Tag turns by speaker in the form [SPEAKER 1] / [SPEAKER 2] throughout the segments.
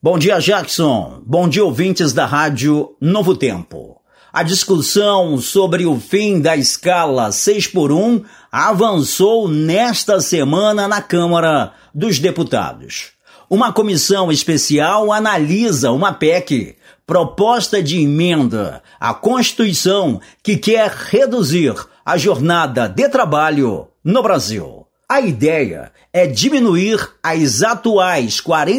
[SPEAKER 1] Bom dia, Jackson. Bom dia, ouvintes da Rádio Novo Tempo. A discussão sobre o fim da escala 6x1 avançou nesta semana na Câmara dos Deputados. Uma comissão especial analisa uma PEC, proposta de emenda à Constituição, que quer reduzir a jornada de trabalho no Brasil. A ideia é diminuir as atuais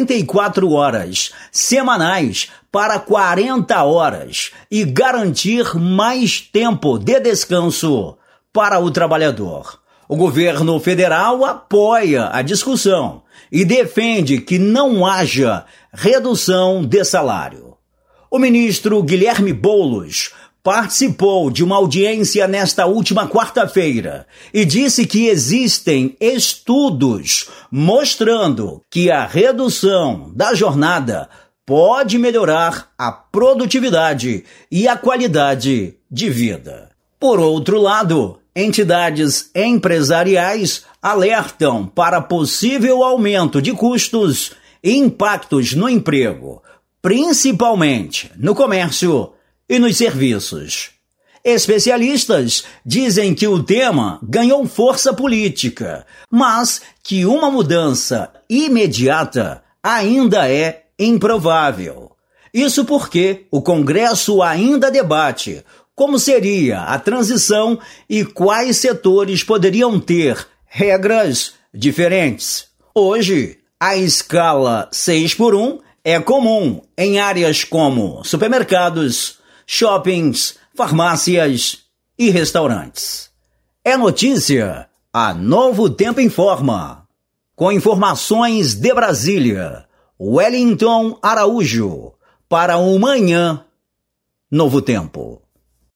[SPEAKER 1] 44 horas semanais para 40 horas e garantir mais tempo de descanso para o trabalhador. O governo federal apoia a discussão e defende que não haja redução de salário. O ministro Guilherme Boulos participou de uma audiência nesta última quarta-feira e disse que existem estudos mostrando que a redução da jornada pode melhorar a produtividade e a qualidade de vida. Por outro lado, entidades empresariais alertam para possível aumento de custos e impactos no emprego, principalmente no comércio e nos serviços. Especialistas dizem que o tema ganhou força política, mas que uma mudança imediata ainda é improvável. Isso porque o Congresso ainda debate como seria a transição e quais setores poderiam ter regras diferentes. Hoje, a escala 6x1 é comum em áreas como supermercados, shoppings, farmácias e restaurantes. É notícia, a Novo Tempo informa. Com informações de Brasília, Wellington Araújo, para o Manhã Novo Tempo.